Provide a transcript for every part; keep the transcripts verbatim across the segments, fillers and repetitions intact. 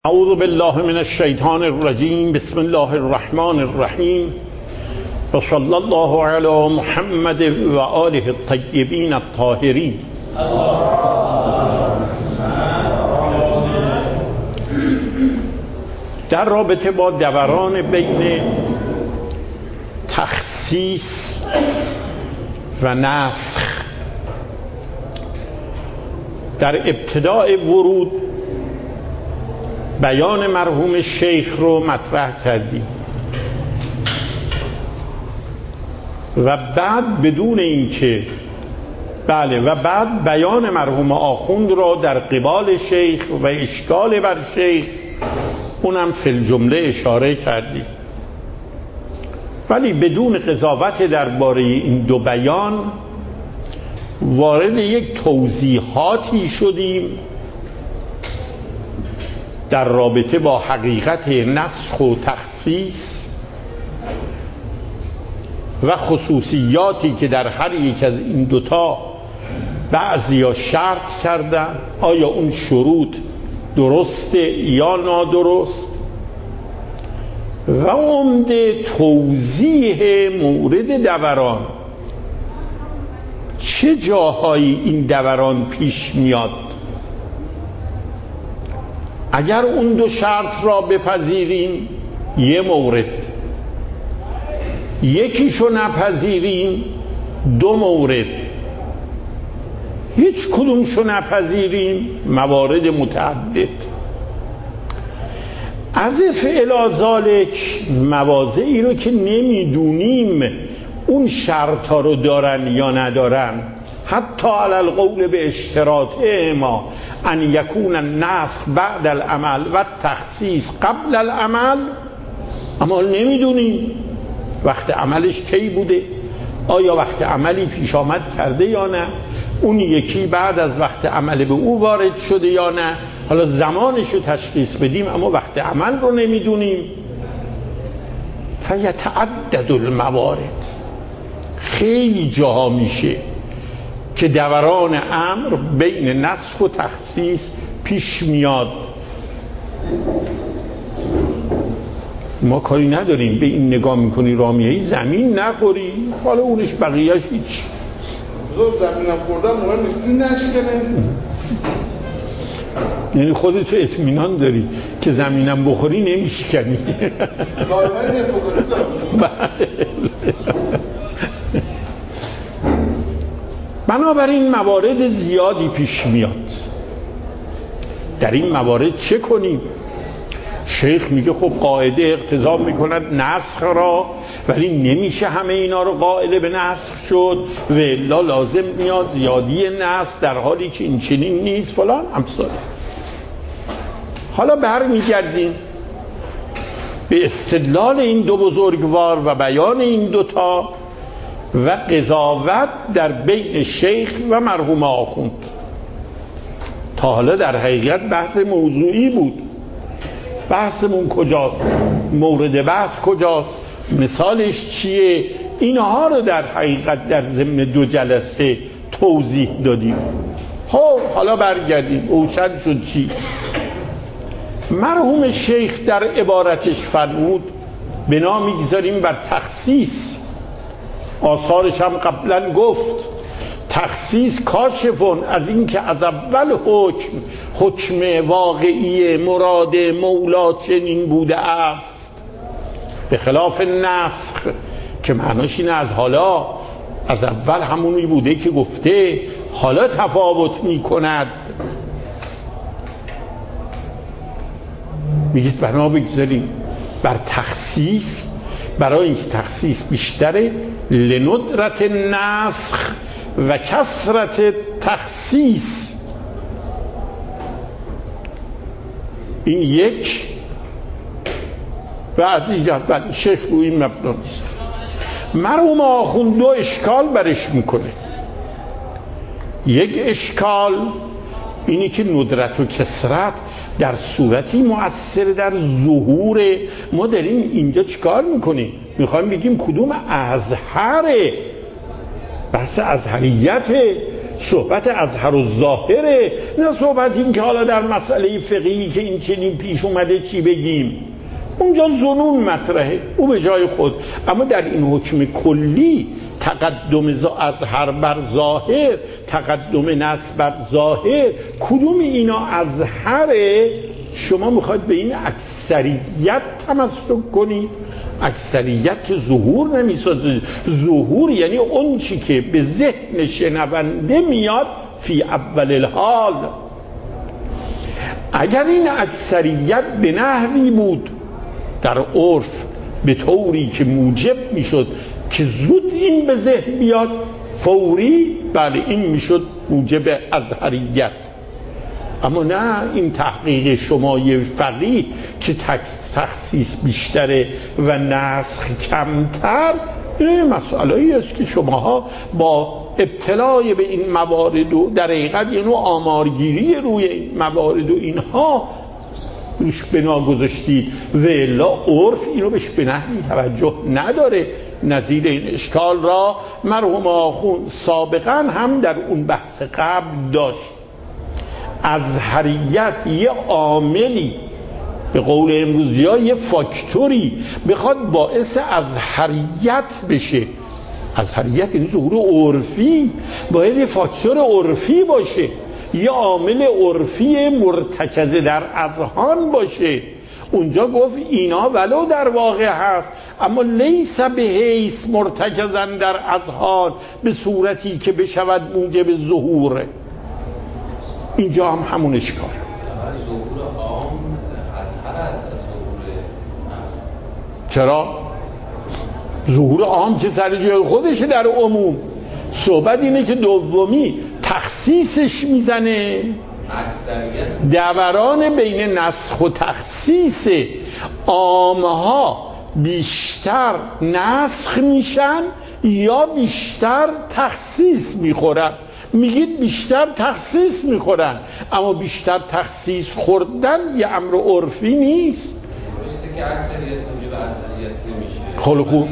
اعوذ بالله من الشیطان الرجیم. بسم الله الرحمن الرحیم و صلی الله علی محمد و آله الطیبین الطاهرین. در رابطه با دوران بین تخصیص و نسخ در ابتدای ورود بیان مرحوم شیخ رو مطرح کردیم و بعد بدون اینکه بله و بعد بیان مرحوم آخوند را در قبال شیخ و اشکال بر شیخ اونم فی الجمله اشاره کردیم، ولی بدون قضاوت درباره این دو بیان وارد یک توضیحاتی شدیم در رابطه با حقیقت نسخ و تخصیص و خصوصیاتی که در هر یک از این دوتا بعضیا شرط کردن. آیا اون شروط درسته یا نادرست؟ و عمده توضیح مورد دوران، چه جاهایی این دوران پیش میاد. اگر اون دو شرط را بپذیریم یه مورد، یکیشو نپذیریم دو مورد، هیچ کدومشو نپذیریم موارد متعدد. از فعل ذالک مواضعی رو که نمیدونیم اون شرط ها رو دارن یا ندارن، حتی علی القول به اشتراطه ما ان یکون النسخ بعد العمل و تخصیص قبل العمل، اما نمیدونیم وقت عملش کی بوده، آیا وقت عملی پیش آمد کرده یا نه، اون یکی بعد از وقت عمل به او وارد شده یا نه. حالا زمانش رو تشخیص بدیم اما وقت عمل رو نمیدونیم. فیتعدد الموارد، خیلی جاها میشه که دوران امر بین نسخ و تخصیص پیش میاد. ما کاری نداریم، به این نگاه میکنی رامیهی زمین نخوری، حالا اونش بقیهش هیچ. زمینم خوردم مهم نیست، این نشکنه. یعنی خودتو اطمینان داری که زمینم بخوری نمیشکنی. دائما یه بخوری دارم. بنابراین موارد زیادی پیش میاد. در این موارد چه کنیم؟ شیخ میگه خب قاعده اقتضا میکند نسخ را، ولی نمیشه همه اینا رو قائل به نسخ شد و الا لازم میاد زیادی نسخ در حالی که این چنین نیست فلان امثال. حالا برمیگردیم به استدلال این دو بزرگوار و بیان این دوتا و قضاوت در بین شیخ و مرحوم آخوند. تا حالا در حقیقت بحث موضوعی بود. بحثمون کجاست؟ مورد بحث کجاست؟ مثالش چیه؟ اینها رو در حقیقت در ضمن دو جلسه توضیح دادیم. خب حالا برگردیم روشن شد چی؟ مرحوم شیخ در عبارتش فرمود بنا میگذاریم بر تخصیص. آثارش هم قبلا گفت تخصیص کاشفون از این که از اول حکم حکم واقعی مراد مولا چنین بوده است، به خلاف نسخ که معناش اینه از حالا، از اول همونی بوده که گفته حالا تفاوت می کند. میگید بنا بگذاریم بر تخصیص، برای اینکه تخصیص بیشتره، لندرت نسخ و کثرت تخصیص. این یک و از اینجا بعد شیخ روی این مبنا نیست. مرحوم آخوند دو اشکال برش میکنه. یک اشکال اینی که ندرت و کثرت در صورتی مؤثر در ظهور. ما داریم اینجا چیکار میکنیم؟ میخوایم بگیم کدوم ازهره، بحث ازهریت صحبت اظهر و ظاهره، نه صحبت این که حالا در مسئله فقهی که این چنین پیش اومده چی بگیم. اونجا ظنون مطرحه، او به جای خود. اما در این حکم کلی تقدم اظهر بر ظاهر، تقدم نص بر ظاهر، کدوم اینا اظهره؟ شما میخواید به این اکثریت تمسک کنی؟ اکثریت که ظهور نمیسازه. ظهور یعنی اون چی که به ذهن شنونده میاد فی اول الحال. اگر این اکثریت به نحوی بود در عرف به طوری که موجب میشد که زود این به ذهن بیاد فوری، بله این میشد موجب اظهریت. اما نه، این تحقیق شما یه فقیه که تخصیص بیشتره و نسخ کمتر، این مسئله است که شماها با ابتلای به این موارد و در حقیقت یه نوع آمارگیری روی این موارد و اینها روش بنا گذاشتید و الا عرف اینو بهش به نحوی توجه نداره. نظیر این اشکال را مرحوم آخون سابقا هم در اون بحث قبل داشت. اظهریت یه عاملی، به قول امروزی ها یه فاکتوری بخواد باعث اظهریت بشه. اظهریت یعنی ظهور عرفی، باید یه فاکتور عرفی باشه، یه عامل عرفی مرتکزه در اذهان باشه. اونجا گفت اینا ولو در واقع هست اما لیس به حیث مرتکزن در اذهان به صورتی که بشود موجب ظهوره. اینجا هم همون اشکال. ظهور عام اظهر است از ظهور نص. چرا؟ ظهور عام که سر جای خودشه در عموم. صحبت اینه که دومی تخصیصش میزنه. دوران بین نسخ و تخصیص عامها بیشتر نسخ میشن یا بیشتر تخصیص میخورن. میگید بیشتر تخصیص میخورن، اما بیشتر تخصیص خوردن یه امر عرفی نیست. درسته که اکثریت موجب اظهریت نمیشه. خیلی خوب.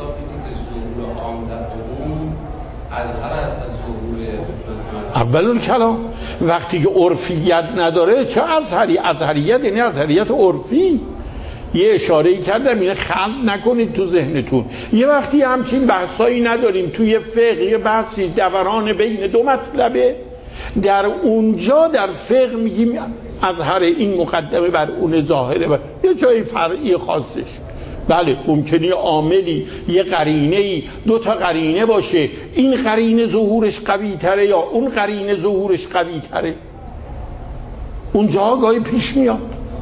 اول کلام وقتی که عرفیت نداره چه اظهری؟ اظهریت یعنی اظهریت عرفی. یه اشاره‌ای کردم اینه خلط نکنید تو ذهنتون. یه وقتی همچین بحثایی نداریم توی فقه، یه بحثی دوران بین دو مطلبه، در اونجا در فقه میگیم اظهر این مقدمه بر اون ظاهره بر یه جای فرعی خاصش. بله ممکنه عاملی، یه قرینه‌ای، دو تا قرینه باشه، این قرینه ظهورش قوی تره یا اون قرینه ظهورش قوی تره. اونجا گاهی پیش میاد.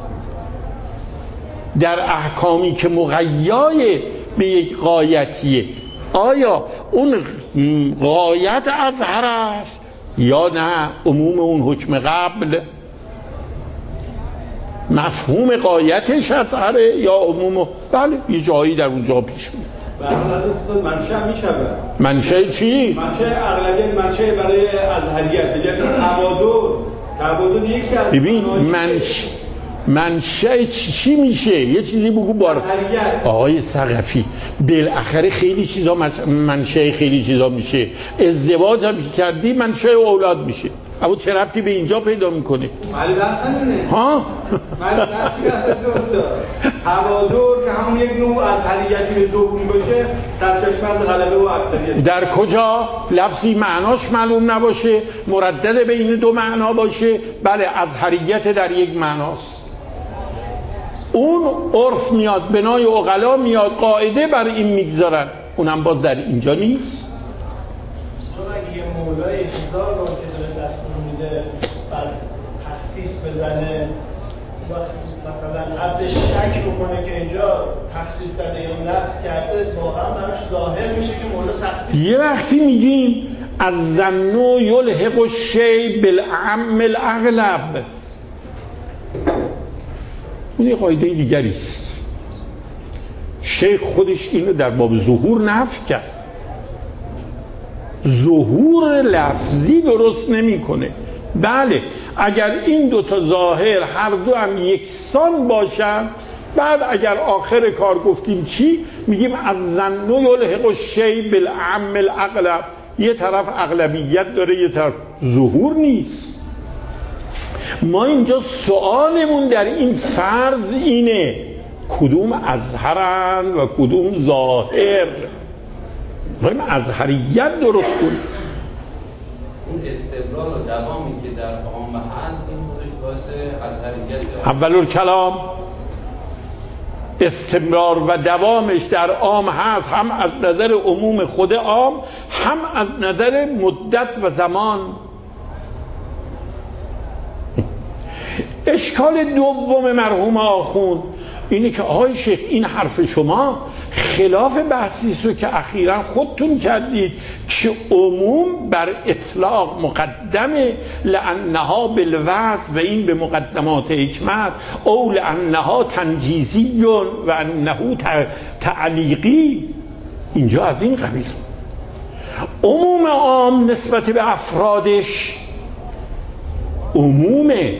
در احکامی که مغیای به یک غایتیه، آیا اون غایت اظهر است یا نه عموم اون حکم قبل؟ مفهوم غایتش اظهره یا عموم؟ بله یه جایی در اونجا پیش میاد. برای منشأ میشوه. منشأ چی؟ منشأ اغلبیت، منشأ برای اظهریت. بجای تعادل، تعادل یکی از ببین منش منشأ چی میشه؟ یه چیزی بگو بار آقای ثقفی. بالاخره خیلی چیزا منشأ خیلی چیزا میشه. ازدواج هم کردی منشأ اولاد میشه. اما چه ربطی به اینجا پیدا میکنه؟ ولی بحث همینه. ها؟ ولی بحثی بحث دوستا. تعادل که همون یک نوع اظهریتی به ظهوری باشه در چشم از غلبه و اکثریت. در کجا؟ لفظی معناش معلوم نباشه، مردد بین دو معنا باشه، بله اظهریت در یک معناست. اون عرف میاد، بنای عقلا میاد، قاعده بر این میگذارن، اونم باز در اینجا نیست. چون اگه یه مولای هزار بار که داره دستور میده بعد تخصیص بزنه و مثلا عبد شک بکنه که اینجا تخصیص زده یا نصب کرده، واقعا براش ظاهر میشه که مولا تخصیص. یه وقتی میگیم از ظنو یلحق الشیء بالعم الاغلب، اون یه قاعده دیگری است. شیخ خودش اینو در باب ظهور نفی کرد. ظهور لفظی درست نمیکنه. بله اگر این دوتا ظاهر هر دو هم یکسان باشن، بعد اگر آخر کار گفتیم چی؟ میگیم از ظنو یلحق الشیء بالعم الاغلب. یه طرف اغلبیت داره یه طرف ظهور نیست. ما اینجا سوالمون در این فرض اینه کدوم اظهرند و کدوم ظاهر. باید اظهریت درست کنیم. اون استقرار و دوامی که در عامه هست این خودش باعث اظهریت. اول کلام استمرار و دوامش در عام هست، هم از نظر عموم خود عام، هم از نظر مدت و زمان. اشکال دوم مرحوم آخوند اینه که آقای شیخ این حرف شما خلاف بحثی است رو که اخیراً خودتون کردید که عموم بر اطلاق مقدمه، لانها بالوضع و این به مقدمات حکمت، او لانها تنجیزی و انه تعلیقی. اینجا از این قبیل عموم عام نسبت به افرادش عمومه،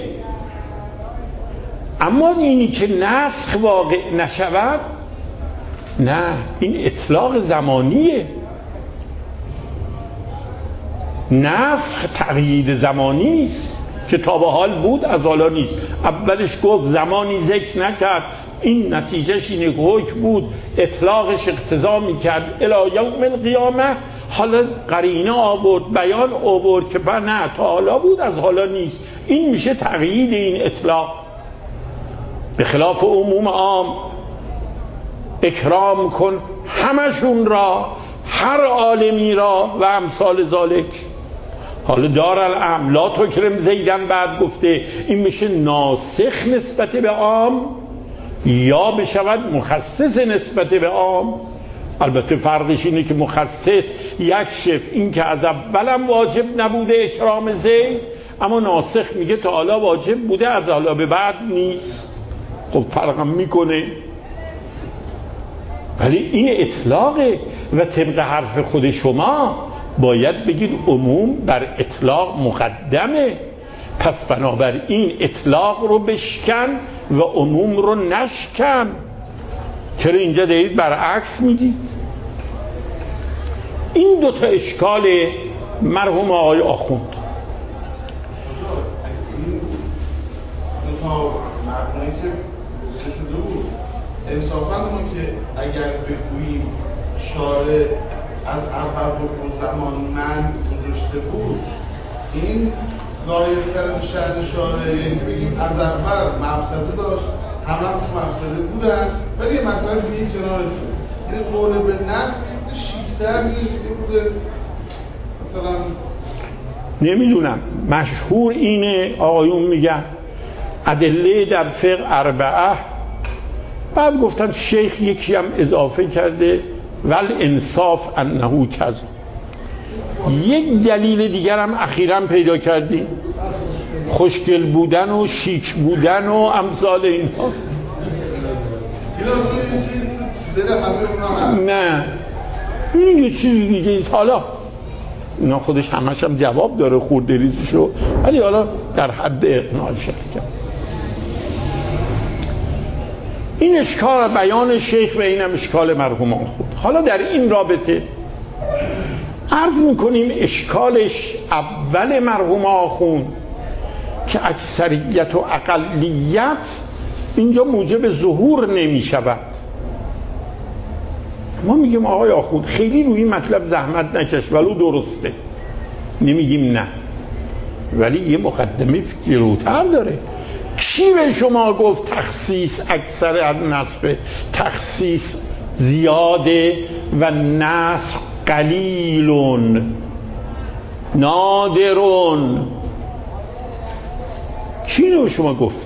اما اینی که نسخ واقع نشود نه، این اطلاق زمانیه. نسخ تغییر زمانی است که تا به حال بود از حالا نیست. اولش گفت زمانی ذکر نکرد، این نتیجهش اینه که حکم بود، اطلاقش اقتضا میکرد الی یوم القیامه. حالا قرینه آورد، بیان آورد که نه تا حالا بود از حالا نیست. این میشه تغییر این اطلاق. به خلاف عموم عام اکرام کن همشون را، هر عالمی را و امثال ذالک. حالا دارالامر لا تکرم زیدن بعد گفته این میشه ناسخ نسبت به عام یا بشود مخصص نسبت به عام. البته فرقش اینه که مخصص یکشف این که از اولم واجب نبوده اکرام زید، اما ناسخ میگه تا حالا واجب بوده از حالا به بعد نیست. خب فرقم میکنه، ولی این اطلاقه و طبق حرف خود شما باید بگید عموم بر اطلاق مقدمه. پس بنابراین اطلاق رو بشکن و عموم رو نشکن. چرا اینجا دارید برعکس میگید؟ این دوتا اشکال مرحوم آقای آخوند. دو تا مبنایی که گفته شده بود انصافاً ما که اگر بگوییم شارع از اول حکم زمان من گذاشته بود، این لایق‌تر از شأن شارع، یعنی بگیم از اول مفسده داشت، همه هم تو مفسده بودن ولی یه مسئله دیگه کنارش بود. یعنی قول به نسل شیک‌تر نیست بوده مثلا. نمیدونم، مشهور اینه آقایون میگن ادله در فقه اربعه، بعد گفتن شیخ یکی هم اضافه کرده ول انصاف انه کذا. یک دلیل دیگر هم اخیراً پیدا کردیم، خوشگل بودن و شیک بودن و امثال اینها. نه این یه چیز دیگه. حالا اینا خودش همش هم جواب داره خورده ریزشو، ولی حالا در حد اقناع شد. این اشکال بیان شیخ و اینم اشکال مرحوم آخوند. حالا در این رابطه عرض میکنیم اشکالش اول مرحوم آخوند که اکثریت و اقلیت اینجا موجب ظهور نمی شود. ما میگیم آقای آخوند خیلی روی این مطلب زحمت نکش، ولو درسته، نمیگیم نه، ولی یه مقدمه جلوتر داره. کی به شما گفت تخصیص اکثر از نسخ؟ تخصیص زیاده و نسخ قلیلون نادرون. کی به شما گفت؟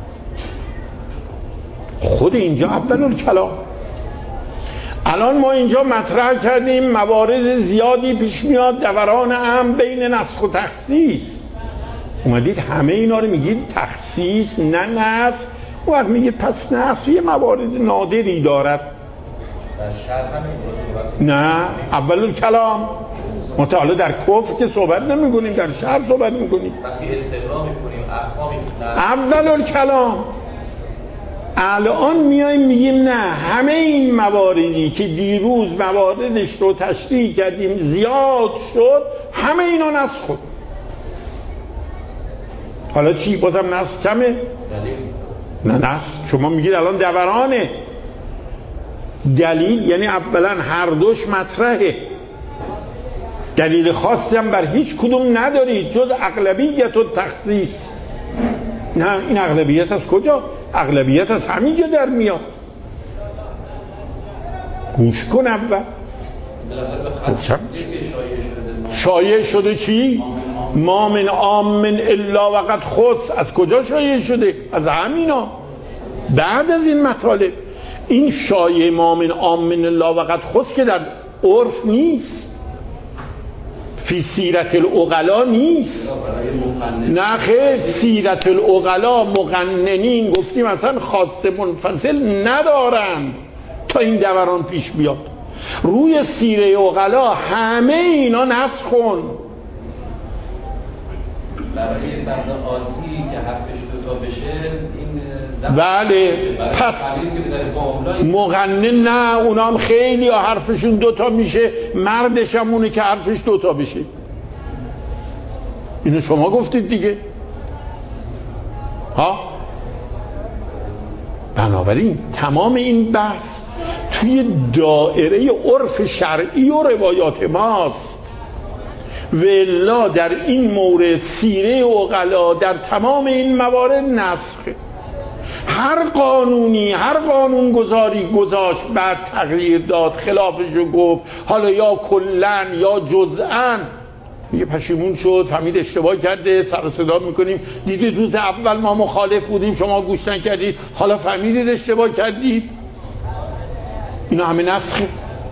خود اینجا اول الکلام. الان ما اینجا مطرح کردیم موارد زیادی پیش میاد دوران هم بین نسخ و تخصیص. اومدید همه اینا رو میگید تخصیص نه نسخ، اون وقت میگید پس نسخ یه موارد نادری دارد. در شرح همین نه اول الکلام. متعالی در کفر که صحبت نمی کنیم، در شرح صحبت می کنیم. وقتی استقرار می کنیم احکامی اول الکلام الان میایم میگیم نه، همه این مواردی که دیروز مواردش رو تشریح کردیم زیاد شد، همه اینا نسخ شد. حالا چی؟ بازم نسخ کمه؟ نه نسخ شما میگید الان دورانه. دلیل یعنی اولا هر دوش مطرحه، دلیل خاصی هم بر هیچ کدوم ندارید جز اغلبیت و تخصیص. نه این اغلبیت از کجا؟ اغلبیت از همینجا در میاد. گوش کن اول. گوشم شایع شده چی؟ ما من عام الا وقد خص. از کجا شایع شده؟ از همینا. بعد از این مطالب این شایع ما من عام الا وقد خص که در عرف نیست، فی سیرت العقلا نیست. نه خیر، سیرت العقلا مقننین گفتیم اصلا خاص منفصل ندارند تا این دوران پیش بیاد. روی سیره عقلا همه اینا نسخ کن. برای فرد عادی که حرفش دوتا بشه این بله، پس مغنن نه، اونا هم خیلی حرفشون دوتا میشه، مردش هم اونه که حرفش دوتا بشه. اینو شما گفتید دیگه ها. بنابراین تمام این بحث توی دائره عرف شرعی و روایات ماست. و الا در این مورد سیره عقلا در تمام این موارد نسخه. هر قانونی هر قانون گذاری گذاشت بعد تغییر داد، خلافشو گفت، حالا یا کلن یا جزءا، میگه پشیمون شد، فهمید اشتباه کرده، سر و صدا میکنیم، دیدید روز اول ما مخالف بودیم شما گوش نکردید، حالا فهمیدید اشتباه کردید. اینا همه نسخه.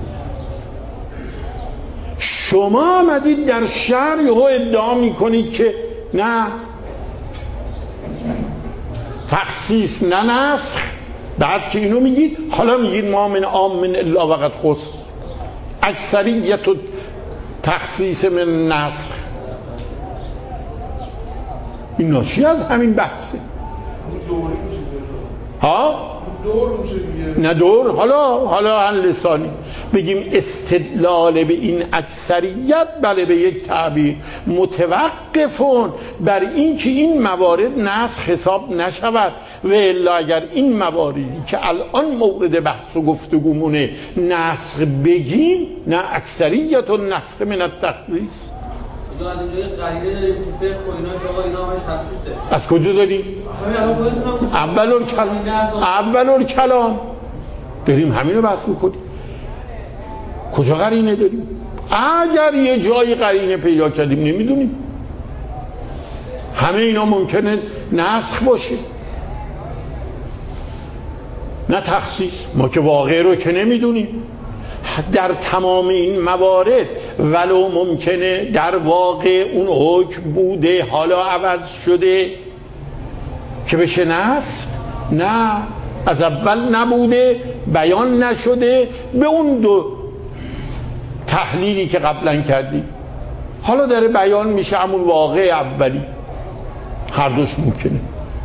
شما آمدید در شرع یهو ادعا میکنید که نه تخصیص نه نسخ. بعد که اینو میگید حالا میگید ما من عام من الا وقد خص، اکثریت و تخصیص من نسخ. این ناشی از همین بحثه. ها؟ دور میشه دیگه. نه دور، حالا حالا عن لسانی بگیم استدلال به این اکثریت، بله به یک تعبیر متوقفون بر این که این موارد نسخ حساب نشود. و الا اگر این مواردی که الان مورد بحث و گفتگومونه نسخ بگیم، نه اکثریت و نسخ من التخصیص. از اینجای قرینه داریم تو فقه و اینا که آقا اینا همش تخصیصه. از کجا داریم؟ اول الکلام اول الکلام داریم همینو بحث میکنیم. کجا قرینه داریم؟ اگر یه جایی قرینه پیدا کردیم نمیدونیم. همه اینا ممکنه نسخ باشه نه تخصیص. ما که واقع رو که نمیدونیم. در تمام این موارد ولو ممکنه در واقع اون حکم بوده حالا عوض شده که بشه نسخ، نه از اول نبوده بیان نشده به اون دو تحلیلی که قبلا کردیم، حالا داره بیان میشه همون واقع اولی. هر دوش ممکنه.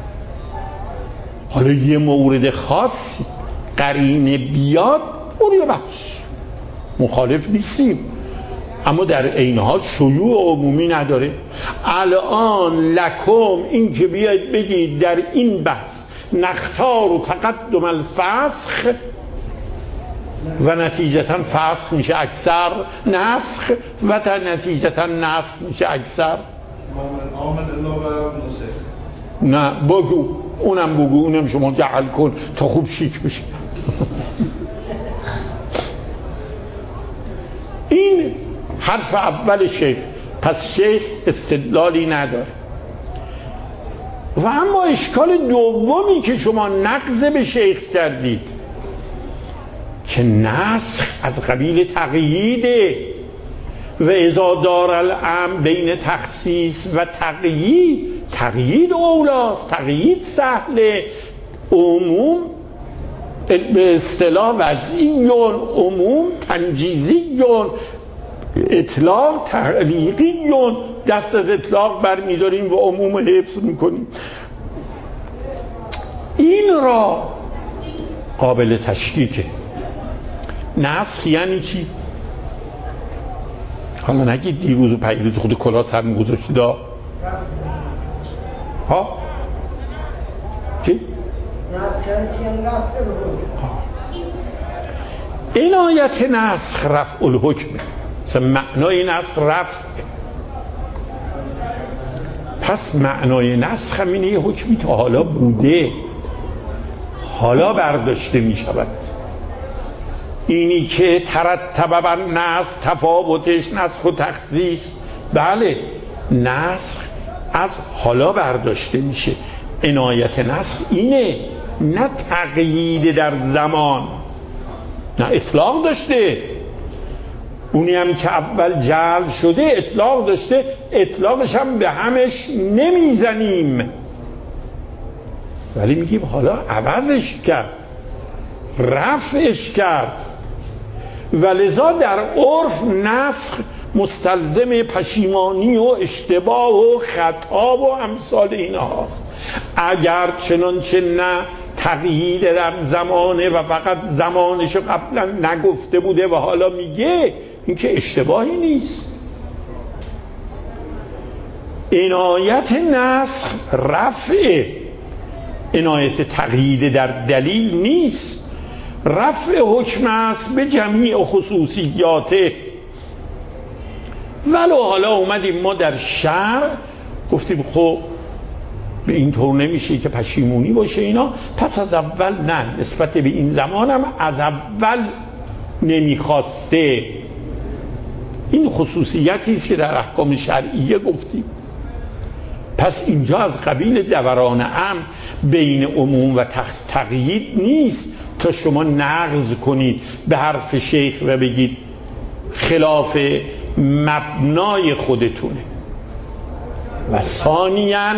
حالا یه مورد خاصی قرینه بیاد اون یه بحث، مخالف نیستیم، اما در عین حال شیوع عمومی نداره. الان لکم این که بیاید بگید در این بحث نختار و تقدم الفسخ و نتیجتا فسخ میشه اکثر نسخ و تا نتیجتا نسخ میشه اکثر. آمد الله و نسخ. نه بگو، اونم بگو، اونم شما جعل کن تا خوب شیک بشه. این حرف اول شیخ. پس شیخ استدلالی نداره. و اما اشکال دومی که شما نقض به شیخ کردید که نسخ از قبیل تقییده و اذا دار الامر بین تخصیص و تقیید، تقیید اولاست، تقیید سهله. عموم به اصطلاح وضعیون، عموم تنجیزیون، اطلاق تعلیقیون. دست از اطلاق برمیداریم و عموم حفظ میکنیم. این را قابل تشکیکه. نسخ یعنی چی؟ حالا نگید دیروز و پیروز خود کلا سر می‌گذاشتید ها چی؟ نسخ یعنی رفع الحکم. عنایت نسخ رفع الحکم، مثلا معنای نسخ رفع. پس معنای نسخ هم اینه یه حکمی تا حالا بوده حالا برداشته می شود. اینی که ترتب بر نسخ تفاوتش نسخ و تخصیص، بله نسخ از حالا برداشته میشه. عنایت نسخ اینه، نه تقیید در زمان، نه اطلاق داشته. اونی هم که اول جعل شده اطلاق داشته، اطلاقش هم به همش نمیزنیم، ولی میگیم حالا عوضش کرد، رفعش کرد. ولذا در عرف نسخ مستلزم پشیمانی و اشتباه و خطا و امثال اینهاست. اگر چنانچه نه تقیید در زمانه و فقط زمانشو قبلا نگفته بوده و حالا میگه، این که اشتباهی نیست. عنایت نسخ رفع، عنایت تقیید در دلیل نیست. رفع حکم است به جمیع خصوصیاته. ولو حالا اومدیم ما در شرع گفتیم خب به این طور نمیشه که پشیمونی باشه اینا، پس از اول نه، نسبت به این زمانم از اول نمیخواسته. این خصوصیتی است که در احکام شرعیه گفتیم. پس اینجا از قبیل دوران ام بین عموم و تقیید نیست تا شما نقض کنید به حرف شیخ و بگید خلاف مبنای خودتونه. و ثانیاً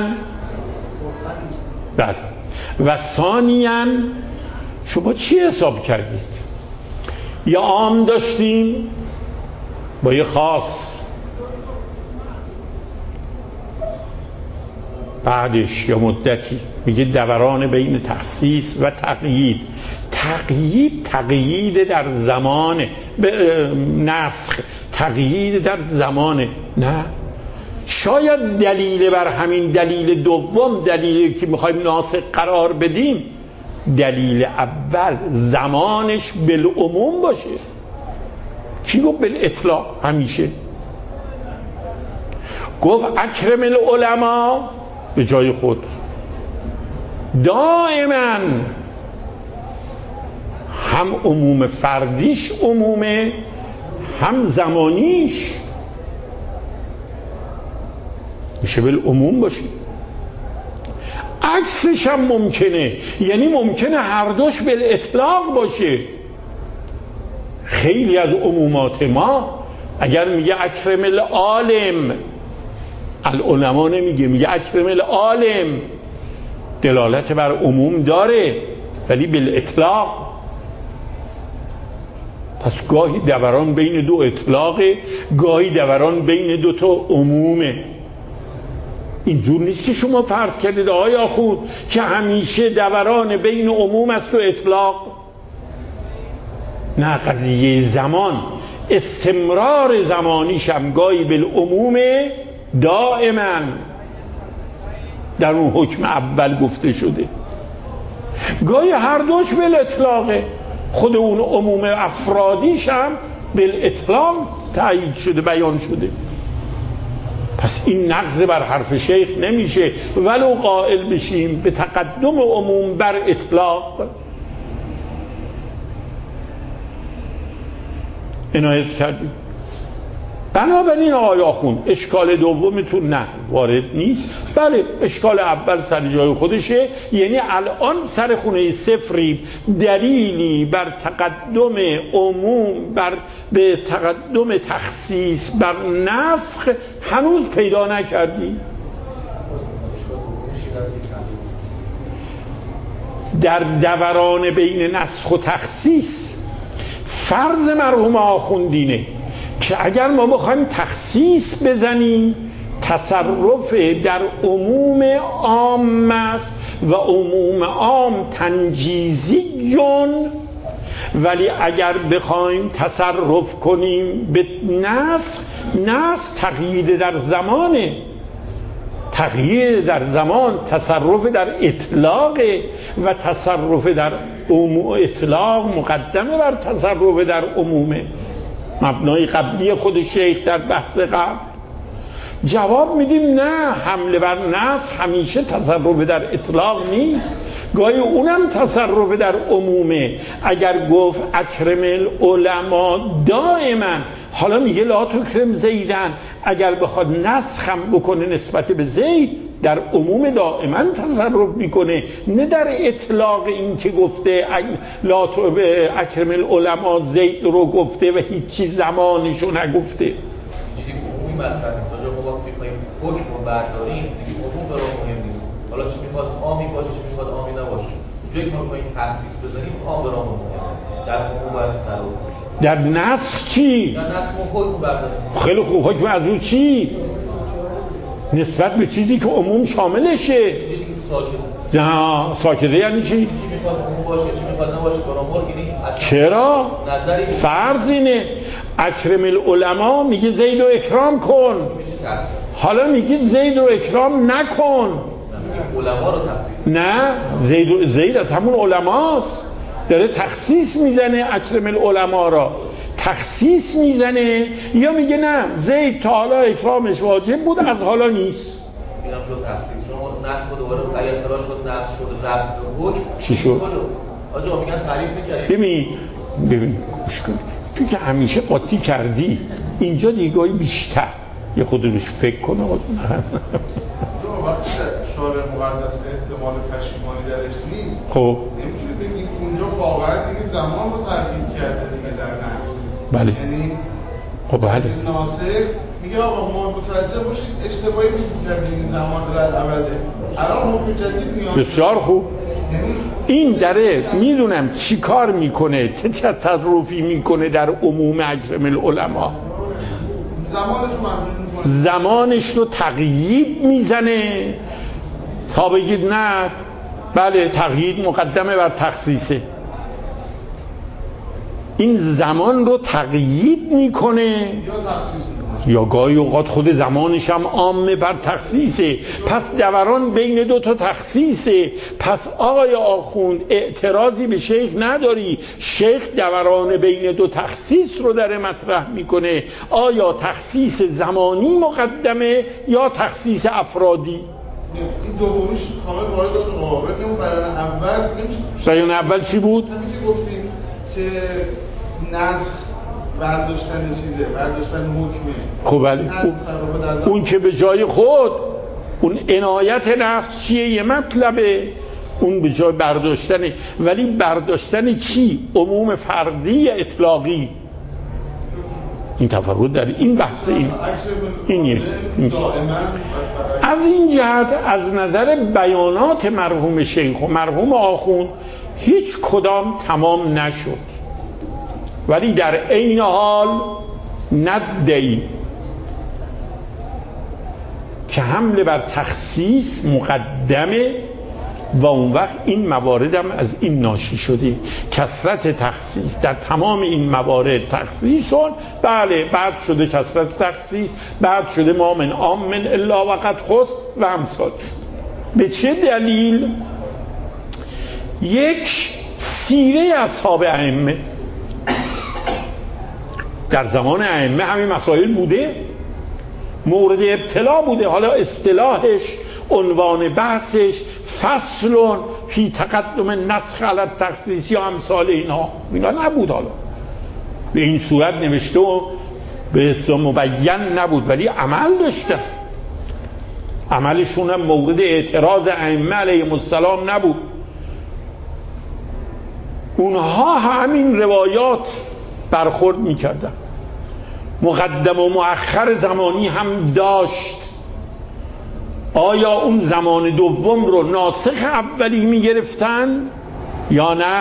بله و ثانیاً شما چی حساب کردید؟ یا عام داشتیم با یه خاص، بعدش یا مدتی میگه دوران بین تخصیص و تقیید. تقیید تقیید در زمانه، نسخ تقیید در زمانه. نه، شاید دلیل بر همین دلیل دوم، دلیلی که میخوایم ناسخ قرار بدیم، دلیل اول زمانش بالعموم باشه. کی گفت بالاطلاق؟ همیشه گفت اکرم العلماء به جای خود دائما، هم عموم فردیش عمومه، هم زمانیش میشه بالعموم باشه. عکسش هم ممکنه، یعنی ممکنه هر دوش بالاطلاق باشه. خیلی از عمومات ما اگر میگه اکرم العالم، العلماء نمیگه، میگه اکرم العالم، دلالت بر عموم داره ولی بالاطلاق. پس گاهی دوران بین دو اطلاقه، گاهی دوران بین دو تا عمومه. اینجور نیست که شما فرض کردید آقای آخوند که همیشه دوران بین عموم است و اطلاق. نه، قضیه زمان، استمرار زمانیش هم گاهی بالعموم دائما در اون حکم اول گفته شده، گاهی هر دوش بالاطلاقه، خود اون عموم افرادیش هم بالاطلاق تأیید شده، بیان شده. پس این نقض بر حرف شیخ نمیشه ولو قائل بشیم به تقدم عموم بر اطلاق. عنایت کردیم. بنابراین آقای آخوند اشکال دومتون نه وارد نیست. بله اشکال اول سر جای خودشه، یعنی الان سر خونه صفری دلیلی بر تقدم عموم بر به تقدم تخصیص بر نسخ هنوز پیدا نکردیم. در دوران بین نسخ و تخصیص فرض مرحوم آخوندینه که اگر ما بخوایم تخصیص بزنیم تصرف در عموم عام است و عموم عام تنجیزیون، ولی اگر بخوایم تصرف کنیم به نسخ، نسخ تقیید در زمانه، تغییر در زمان تصرف در اطلاق و تصرف در اطلاق مقدمه بر تصرف در عمومه. مبنای قبلی خود شیخ در بحث قبل. جواب میدیم نه، حمله بر نسخ همیشه تصرف در اطلاق نیست، گاهی اونم تصرف در عمومه. اگر گفت اکرم العلماء دائما، حالا میگه لا تکرم زیدن، اگر بخواد نسخ هم بکنه نسبت به زید در عموم دائما تصرف میکنه، نه در اطلاق. این که گفته لا اکرم العلماء زید رو گفته و هیچی زمانشو نگفته. این مطلب مثلا ما وقتی می‌خوایم حکم رو برداریم، دیگه عموم برای مهم نیست. حالا چه میخواد عامی باشه چه میخواد عامی نباشه. جایی که ما می‌خوایم تخصیص بزنیم عام برای مهمه. در عموم باید تصرف کنیم. در نسخ چی؟ در نسخ ما حکم برداریم. خیلی خوب، حکم از اون چی؟ نسبت به چیزی که عموم شاملشه. دیگه ساکته. نه، ساکته یعنی چی؟ چی میخواد عموم باشه چی میخواد نباشه برای ما. یعنی چرا؟ نظری فرض اینه اکرم العلماء میگه زید رو اکرام کن، حالا میگید زید رو اکرام نکن. علما رو تخصیص نه، زید, زید از همون علماست، داره تخصیص میزنه اکرم العلماء را تخصیص میزنه، یا میگه نه زید تا حالا اکرامش واجب بود از حالا نیست. اینم شد تخصیص. شما نسخ دوباره اگر شد نسخ شد رفت حکم چی شد؟ آجا میگن تعریف می‌کنی. ببین ببین گوش کن، تو که همیشه قاطی کردی، اینجا دیگه بیشتر یه خود روش فکر کن. آقا وقتی شارع مقدس احتمال پشیمانی درش نیست، خب نمیتونی بگیم اونجا واقعا دیگه زمان رو تغییر کرده دیگه در نسخ. بله. یعنی خب بله. ناسخ میگه آقا ما متوجه باشید اشتباهی میگید این زمان در ابده. الان حکم جدید میاد. بسیار خوب. این داره میدونم چی کار میکنه، چه تصرفی میکنه در عموم اکرم العلماء. زمانش رو محدود میکنه، زمانش رو تقیید میزنه تا بگید نه بله تقیید مقدمه بر تخصیصه. این زمان رو تقیید میکنه یا تخصیص میکنه، یا گاهی اوقات خود زمانش هم عامه بر تخصیصه. پس دوران بین دو تا تخصیصه. پس آقای آخوند اعتراضی به شیخ نداری، شیخ دوران بین دو تخصیص رو در مطرح میکنه. آیا تخصیص زمانی مقدمه یا تخصیص افرادی؟ این دومیش کامل وارد از قوابل نمون. بیان اول نمیشه. بیان اول چی بود؟ همین که گفتیم که نسخ برداشتن چیزه، برداشتن حکمه. خب بله، اون که به جای خود، اون عنایت نسخ چیه؟ یه مطلبه، اون به جای برداشتنه. ولی برداشتن چی؟ عموم فردی یا اطلاقی؟ این تفاوت در این بحث این اینیه. از این جهت از نظر بیانات مرحوم شیخ و مرحوم آخوند هیچ کدام تمام نشد، ولی در عین حال ندهی که حمله بر تخصیص مقدمه و اون وقت این موارد هم از این ناشی شده. کثرت تخصیص در تمام این موارد تخصیصون، بله بعد شده کثرت تخصیص، بعد شده ما من عام من الا وقد خص و امثال. به چه دلیل؟ یک، سیره اصحاب ائمه در زمان ائمه همین مسائل بوده، مورد ابتلا بوده. حالا اصطلاحش، عنوان بحثش فصل فی تقدم نسخ علی التخصیص یا امثال اینا اینا نبود. حالا به این صورت نوشته و به اسم مبین نبود، ولی عمل داشتن. عملشون هم مورد اعتراض ائمه علیهم السلام نبود. اونها همین روایات برخورد میکردن. مقدم و مؤخر زمانی هم داشت. آیا اون زمان دوم رو ناسخ اولی میگرفتن یا نه؟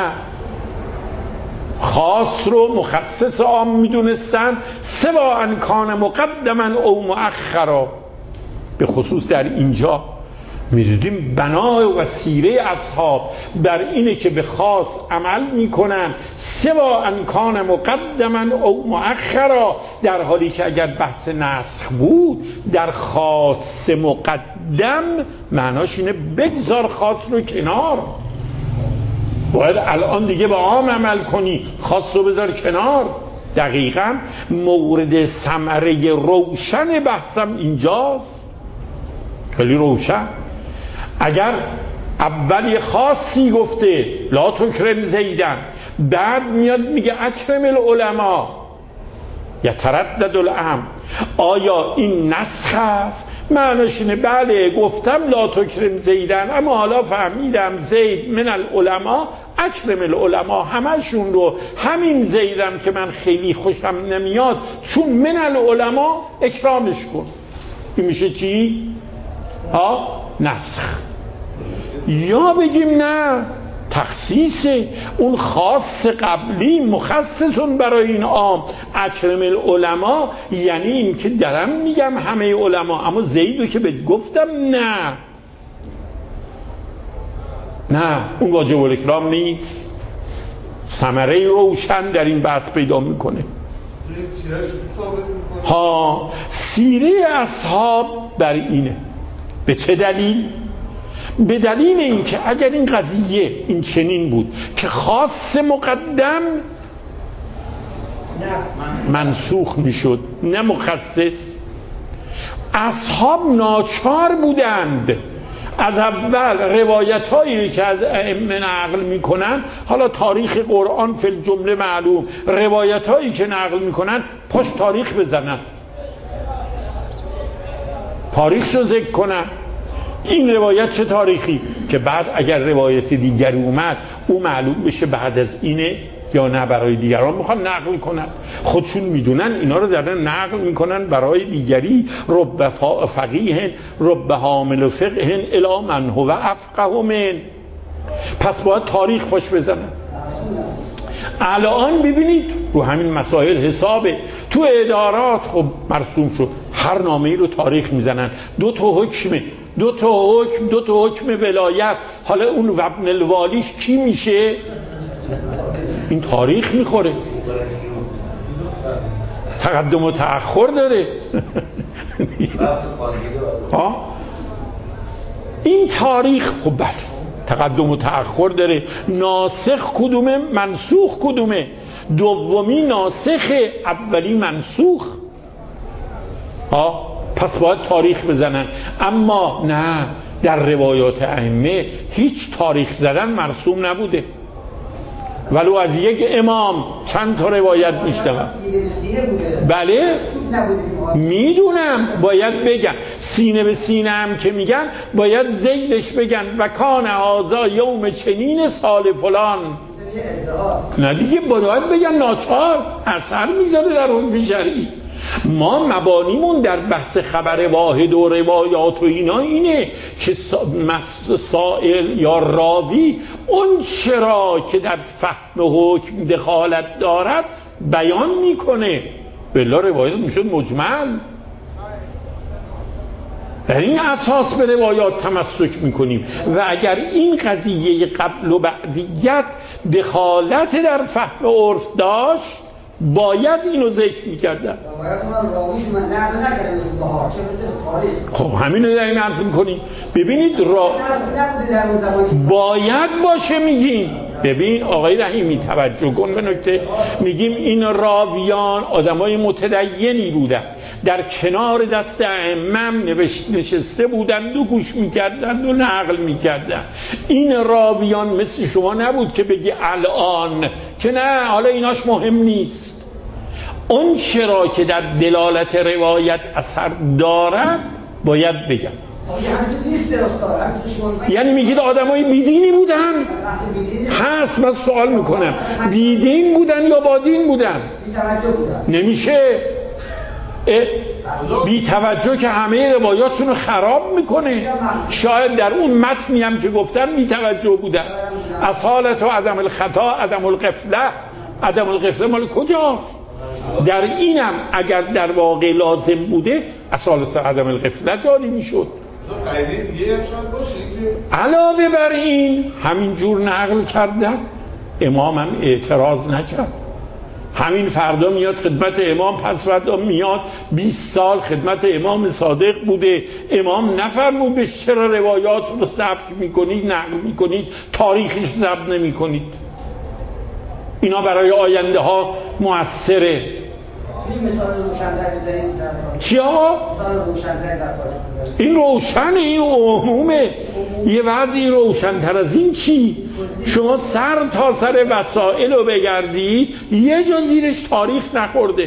خاص رو مخصص عام میدونستن، سوا ان کان مقدما او مؤخرا. به خصوص در اینجا میدیدیم بنا و سیره اصحاب بر اینه که به خاص عمل میکنن سوا ان کان مقدما او مؤخرا، در حالی که اگر بحث نسخ بود در خاص مقدم معناش اینه بگذار خاص رو کنار، باید الان دیگه با عام عمل کنی، خاص رو بذار کنار. دقیقاً مورد ثمره روشن بحثم اینجاست، خیلی روشن. اگر اول یه خاصی گفته لا تکرم زیدن، بعد میاد میگه اکرم العلماء یتردد الامر، آیا این نسخ است؟ معناش اینه بله گفتم لا تکرم زیدن، اما حالا فهمیدم زید من العلماء، اکرم العلماء همشون رو، همین زیدم که من خیلی خوشم نمیاد چون من العلماء اکرامش کن. این میشه چی؟ ها؟ نسخ. یا بگیم نه تخصیص اون خاص قبلی مخصصون برای این عام، اکرم العلماء یعنی این که درم میگم همه علما، اما زیدو که بهت گفتم نه نه اون واجب الاکرام نیست. ثمره روشن در این بحث پیدا میکنه. ها سیره اصحاب بر اینه. به چه دلیل؟ به دلیل اینکه اگر این قضیه این چنین بود که خاص مقدم منسوخ میشد نه مخصص، اصحاب ناچار بودند از اول روایت هایی که از ائمه نقل میکنن، حالا تاریخ قرآن فی الجمله معلوم، روایت هایی که نقل میکنن پشت تاریخ بزنن، تاریخ رو ذکر کنن. این روایت چه تاریخی که بعد اگر روایت دیگری اومد او معلوم بشه بعد از اینه یا نه برای دیگران میخوان نقل کنن، خودشون میدونن اینا رو دارن نقل میکنن برای دیگری. رب فقیه رب حامل فقه الی من هو افقه من، پس باید تاریخ باش بزنن. الان ببینید رو همین مسائل حسابه، تو ادارات خب مرسوم شد هر نامه‌ای رو تاریخ میزنن، دو تا حکمه دو تا حکم دو تا حکم ولایت، حالا اون وابن الوالیش کی میشه؟ این تاریخ میخوره، تقدم و تأخر داره. ها این تاریخ خب بله تقدم و تأخر داره. ناسخ کدومه؟ منسوخ کدومه؟ دومی ناسخ، اولی منسوخ. ها پس باید تاریخ بزنن. اما نه، در روایات ائمه هیچ تاریخ زدن مرسوم نبوده، ولو از یک امام چند تا روایت میشنوم. بله میدونم، باید بگم سینه به سینه هم که میگن باید زیدش بگن و کان هذا یوم چنین سال فلان. نه دیگه باید بگم ناچار، اثر میذاره در حکم شرعی. ما مبانیمون در بحث خبر واحد و روایات و اینا اینه که سائل یا راوی اون چرا که در فهم حکم دخالت دارد بیان میکنه، بلا روایات میشد مجمل. در این اساس به روایات تمسک میکنیم و اگر این قضیه قبل و بعدیت دخالت در فهم عرف داشت باید اینو ذکر میکردن. خب همین رو داریم عرض میکنیم. ببینید را باید باشه میگیم. ببین آقای رحیمی توجه کن به نکته، میگیم این راویان آدمای متدینی بودن، در کنار دست ائمه نشسته بودند و گوش میکردند و نقل میکردند. این راویان مثل شما نبود که بگی الان که نه حالا ایناش مهم نیست. اون چرا که در دلالت روایت اثر دارد باید بگم. یعنی میگید آدمای بیدینی بودن؟ هست، من سوال میکنم بیدین بودن یا بادین بودن؟ نمیشه بی توجه که همه روایاتشون رو خراب میکنه. شاید در اون متنی هم که گفتن بی توجه بودن. اصالت و عدم الخطا عدم الغفله، عدم الغفله مال کجاست؟ در اینم اگر در واقع لازم بوده اصالت و عدم الغفله جاری میشد. تو قاعده دیگه هم شاید باشه که علاوه بر این همینجور نقل کردن، امام هم اعتراض نکرد، همین فردا میاد خدمت امام، پس فردا میاد، بیست سال خدمت امام صادق بوده، امام نفرمود به چرا روایات رو ثبت میکنید، نقل میکنید، تاریخش ثبت نمیکنید. اینا برای آینده ها موثره. مثال روشن‌تر بزنید در تاریخ. چی آقا؟ مثال روشن‌تر در تاریخ. این روشن، این عمومه. یه وضعی روشن‌تر از این چی؟ شما سر تا سر وسائل رو بگردی یه جا زیرش تاریخ نخورده.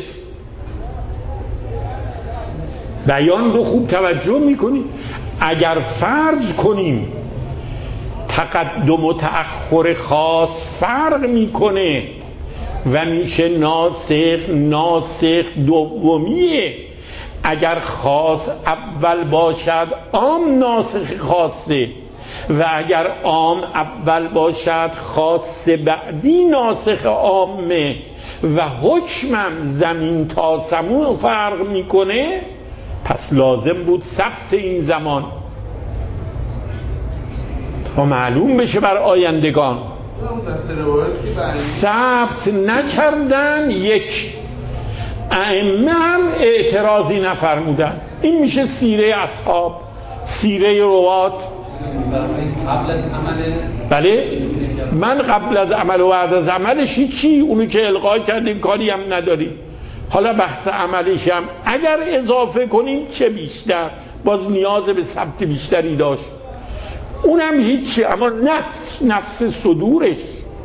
بیان رو خوب توجه میکنید. اگر فرض کنیم تقدم و تأخر خاص فرق میکنه و میشه ناسخ، ناسخ دومیه. اگر خاص اول باشد عام ناسخ خاصه و اگر عام اول باشد خاص بعدی ناسخ عامه و حکمم زمین تا سمون فرق میکنه، پس لازم بود ثبت این زمان تا معلوم بشه بر آیندگان. ثبت نکردن، یک ائمه هم اعتراضی نفرمودن. این میشه سیره اصحاب، سیره روات. قبل از عمل بله، من قبل از عمل و بعد از عملش چی؟ اونو که القا کردیم کاری هم نداریم. حالا بحث عملش هم اگر اضافه کنیم چه بیشتر، باز نیاز به ثبت بیشتری داشت. اونم هیچی، اما نفس نفس صدورش،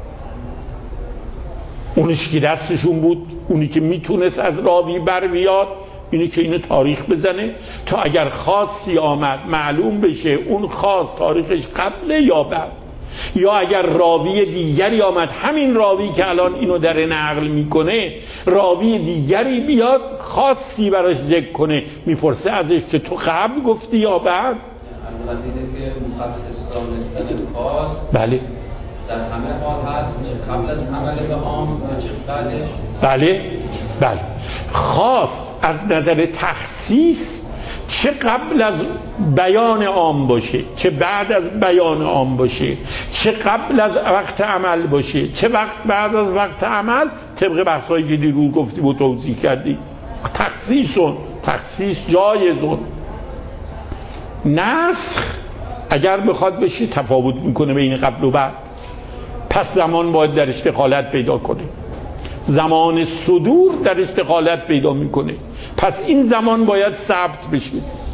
اونش که دستشون بود، اونی که میتونست از راوی بر بیاد، اینی که اینو تاریخ بزنه تا اگر خاصی آمد معلوم بشه اون خاص تاریخش قبله یا بعد، یا اگر راوی دیگری آمد همین راوی که الان اینو در نقل میکنه راوی دیگری بیاد خاصی براش ذکر کنه، میپرسه ازش که تو قبل گفتی یا بعد. از دیده که مخصص دانستن خاص بله در همه حال هست، میشه قبل از عمل به عام یا چه بعدش؟ بله بله. خاص از نظر تخصیص چه قبل از بیان عام باشه، چه بعد از بیان عام باشه، چه قبل از وقت عمل باشه، چه وقت بعد از وقت عمل، طبق بحثایی که دیروز گفتیم و توضیح کردیم. تخصیصون تخصیص جایزون. نسخ اگر بخواد بشه تفاوت میکنه بین قبل و بعد، پس زمان باید درش دخالت پیدا کنه. زمان صدور درش دخالت پیدا میکنه، پس این زمان باید ثبت بشه.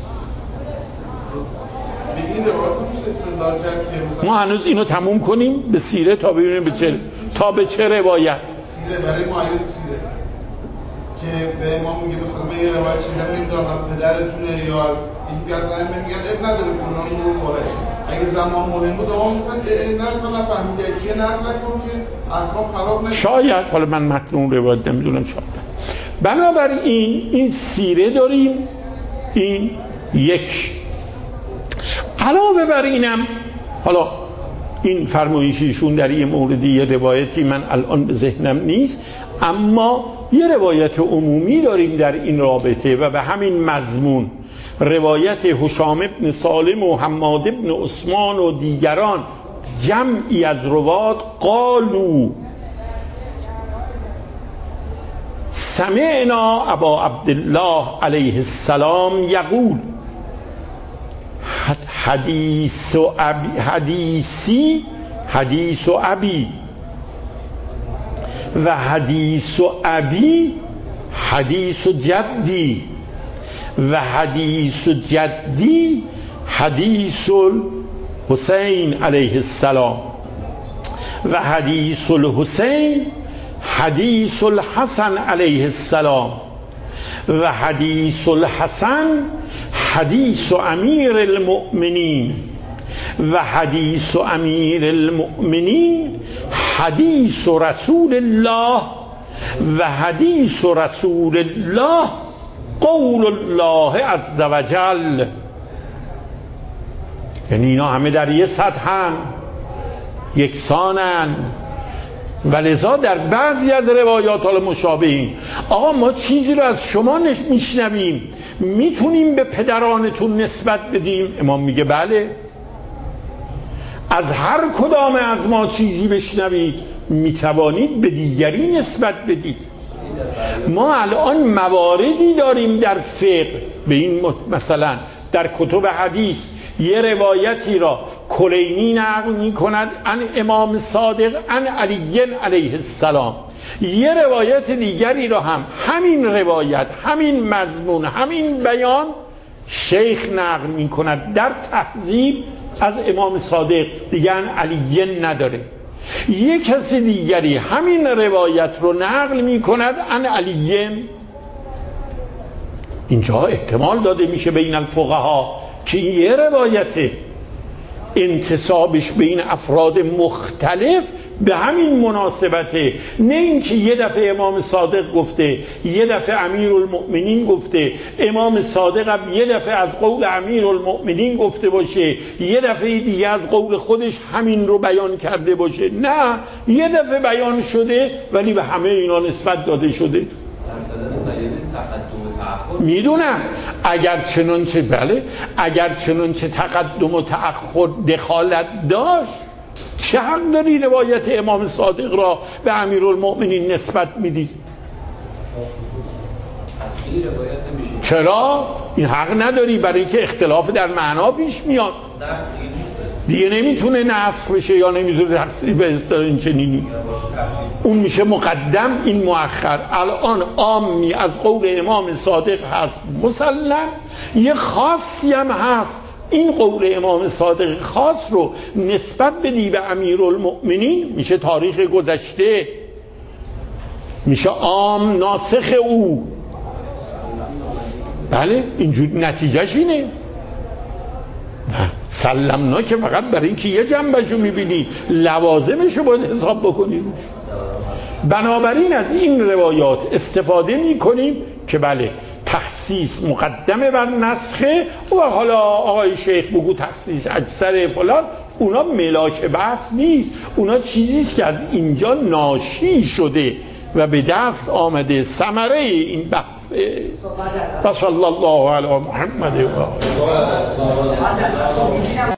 ما هنوز اینو تموم کنیم به سیره تا ببینیم به چه تا به چه روایت. سیره برای معاید سیره که به ما میگه مثلا من یه روایت شنیدم نمیدونم از پدرتونه یا از یکی از ائمه، میگن اب نداره کنون رو مورد اگه زمان مهم بود آقا میگن که نه تا نفهمیده که نقل نکن که احکام خراب نشه. شاید، حالا من متن اون روایت نمیدونم، شاید. بنابراین این سیره داریم، این یک. علاوه بر اینم حالا این فرمایشیشون در یه موردی یه روایتی من الان به ذهنم نیست، اما یه روایت عمومی داریم در این رابطه و به همین مضمون، روایت هشام ابن سالم و حماد ابن عثمان و دیگران جمعی از روات قالو سمعنا ابا عبدالله علیه السلام یقول حدیث و ابی حدیثی حدیث و ابی و حدیث و ابی حدیث و جدی و حدیث و جدی حدیث الحسین علیه السلام و حدیث الحسین حدیث الحسن علیه السلام و حدیث الحسن حدیث امیر المؤمنین و حدیث امیر المؤمنین حدیث رسول الله و حدیث رسول الله قول الله عز وجل. یعنی اینا همه در یه سطحن، یکسانن، ولذا در بعضی از روایات حالا مشابهین آقا ما چیزی رو از شما میشنویم میتونیم به پدرانتون نسبت بدیم؟ امام میگه بله. از هر کدام از ما چیزی بشنوید میتوانید به دیگری نسبت بدید. ما الان مواردی داریم در فقه، به این مثلا در کتب حدیث یه روایتی را کلینی نقل می کند عن امام صادق عن علی علیه السلام، یه روایت دیگری را هم همین روایت، همین مضمون، همین بیان شیخ نقل می کند در تهذیب از امام صادق، دیگه عن علی نداره. یک کسی دیگری همین روایت رو نقل می کند عن علی. اینجا احتمال داده میشه بین الفقها که این یه روایته، انتسابش بین افراد مختلف به همین مناسبته، نه اینکه یه دفعه امام صادق گفته، یه دفعه امیرالمؤمنین گفته، امام صادق هم یه دفعه از قول امیرالمؤمنین گفته باشه، یه دفعه دیگه از قول خودش همین رو بیان کرده باشه. نه، یه دفعه بیان شده ولی به همه اینا نسبت داده شده. میدونم اگر چنانچه بله اگر چنانچه تقدم و تأخر دخالت داشت، چه حق داری روایت امام صادق را به امیرالمؤمنین نسبت میدی؟ چرا؟ این حق نداری، برای اینکه اختلاف در معنا پیش میاد، دیگه نمیتونه نسخ بشه یا نمیتونه تفسیر به اصطلاح این چنینی، اون میشه مقدم، این مؤخر. الان عامی از قول امام صادق هست مسلم، یه خاصی هم هست، این قول امام صادق خاص رو نسبت بدی به امیرالمؤمنین میشه تاریخ گذشته، میشه عام ناسخ او. بله اینجور نتیجهش اینه. سلمنا که فقط برای اینکه یه جنبشو میبینی، لوازمشو باید حساب بکنی. بنابراین از این روایات استفاده میکنیم که بله تخصیص مقدمه بر نسخه، و حالا آقای شیخ بگو تخصیص اکثر فلان، اونا ملاک بحث نیست، اونا چیزیست که از اینجا ناشی شده و به دست آمده ثمره این بحثه. صلی الله علی محمد و آله.